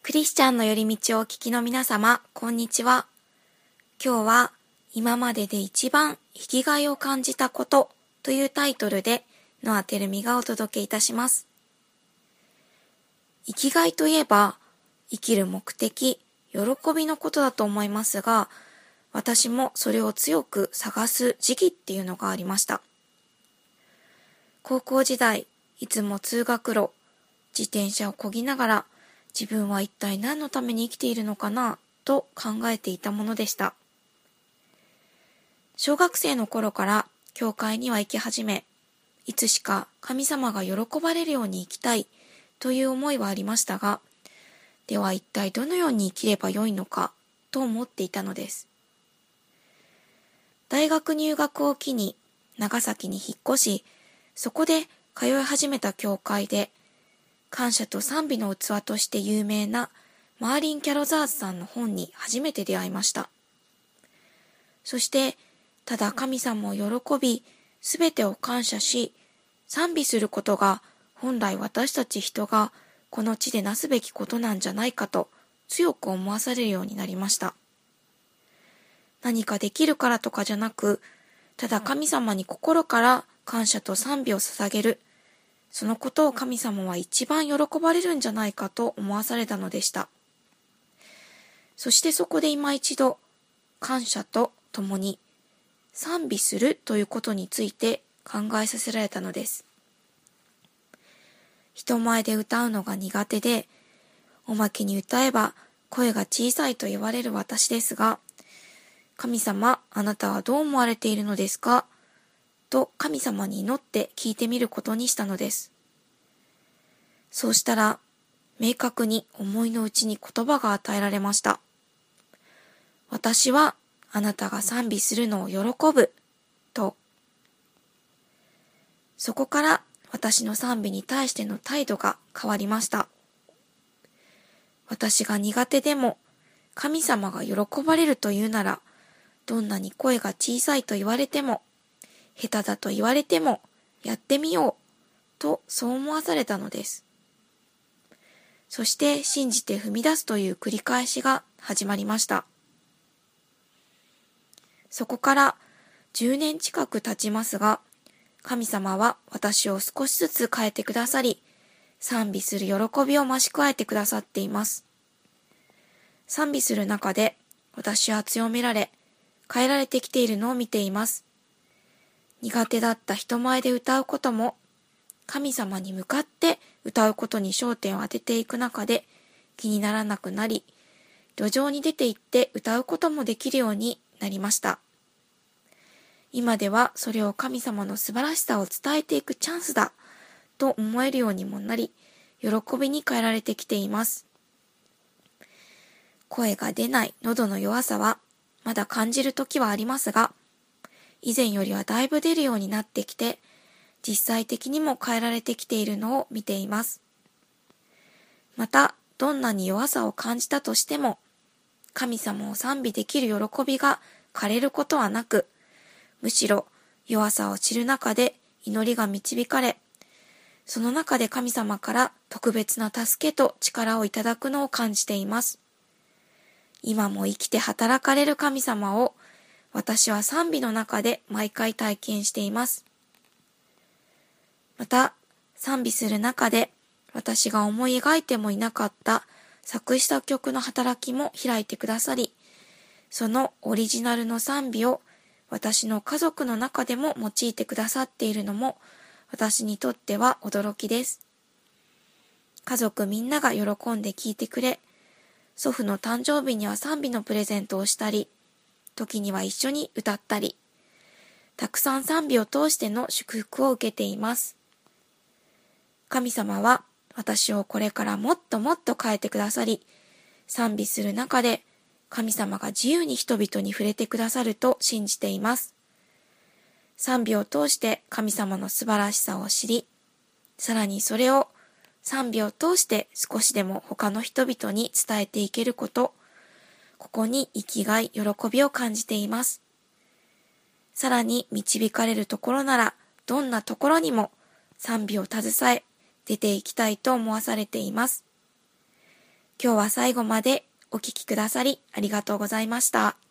クリスチャンの寄り道をお聞きの皆様、こんにちは。今日は今までで一番生きがいを感じたことというタイトルでノアテルミがお届けいたします。生きがいといえば生きる目的、喜びのことだと思いますが、私もそれを強く探す時期っていうのがありました。高校時代、いつも通学路、自転車を漕ぎながら自分は一体何のために生きているのかなと考えていたものでした。小学生の頃から教会には行き始め、いつしか神様が喜ばれるように生きたいという思いはありましたが、では一体どのように生きればよいのかと思っていたのです。大学入学を機に長崎に引っ越し、そこで通い始めた教会で、感謝と賛美の器として有名なマーリン・キャロザーズさんの本に初めて出会いました。そして、ただ神様を喜び、すべてを感謝し、賛美することが本来私たち人がこの地でなすべきことなんじゃないかと強く思わされるようになりました。何かできるからとかじゃなく、ただ神様に心から感謝と賛美を捧げる。そのことを神様は一番喜ばれるんじゃないかと思わされたのでした。そしてそこで今一度、感謝とともに賛美するということについて考えさせられたのです。人前で歌うのが苦手で、おまけに歌えば声が小さいと言われる私ですが、神様、あなたはどう思われているのですかと神様に祈って聞いてみることにしたのです。そうしたら、明確に思いのうちに言葉が与えられました。私はあなたが賛美するのを喜ぶ、と。そこから私の賛美に対しての態度が変わりました。私が苦手でも神様が喜ばれるというなら、どんなに声が小さいと言われても、下手だと言われてもやってみようとそう思わされたのです。そして信じて踏み出すという繰り返しが始まりました。そこから10年近く経ちますが、神様は私を少しずつ変えてくださり、賛美する喜びを増し加えてくださっています。賛美する中で私は強められ、変えられてきているのを見ています。苦手だった人前で歌うことも、神様に向かって歌うことに焦点を当てていく中で気にならなくなり、路上に出て行って歌うこともできるようになりました。今ではそれを神様の素晴らしさを伝えていくチャンスだと思えるようにもなり、喜びに変えられてきています。声が出ない喉の弱さはまだ感じる時はありますが、以前よりはだいぶ出るようになってきて、実際的にも変えられてきているのを見ています。また、どんなに弱さを感じたとしても、神様を賛美できる喜びが枯れることはなく、むしろ弱さを知る中で祈りが導かれ、その中で神様から特別な助けと力をいただくのを感じています。今も生きて働かれる神様を私は賛美の中で毎回体験しています。また、賛美する中で私が思い描いてもいなかった作詞作曲の働きも開いてくださり、そのオリジナルの賛美を私の家族の中でも用いてくださっているのも私にとっては驚きです。家族みんなが喜んで聴いてくれ、祖父の誕生日には賛美のプレゼントをしたり、時には一緒に歌ったり、たくさん賛美を通しての祝福を受けています。神様は私をこれからもっともっと変えてくださり、賛美する中で神様が自由に人々に触れてくださると信じています。賛美を通して神様の素晴らしさを知り、さらにそれを賛美を通して少しでも他の人々に伝えていけること、ここに生きがい、喜びを感じています。さらに導かれるところなら、どんなところにも賛美を携え、出ていきたいと思わされています。 今日は最後までお聞きくださりありがとうございました。